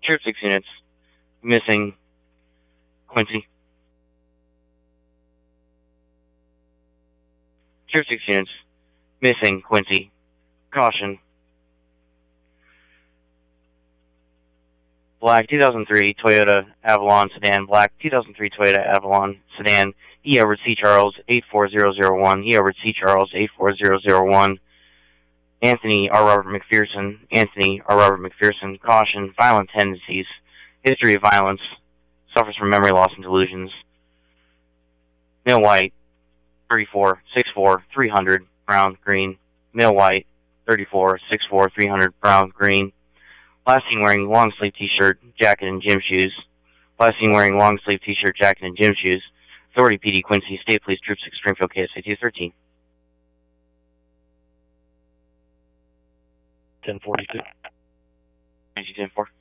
Tier 6 units. Missing Quincy. Tier 6 units. Missing Quincy. Caution. Black 2003 Toyota Avalon Sedan. Black 2003 Toyota Avalon Sedan. E. Edward C. Charles 84001. E. Edward C. Charles 84001. Anthony R. Robert McPherson. Anthony R. Robert McPherson. Caution. Violent tendencies. History of violence. Suffers from memory loss and delusions. Male white. 34, 6'4", 300, brown, green. Male white. 34, 6'4", 300, brown, green. Last seen wearing long sleeve t-shirt, jacket, and gym shoes. Last seen wearing long sleeve t-shirt, jacket, and gym shoes. Authority PD Quincy, State Police Troop 6 Springfield, KSA 213. 1042. 10-4.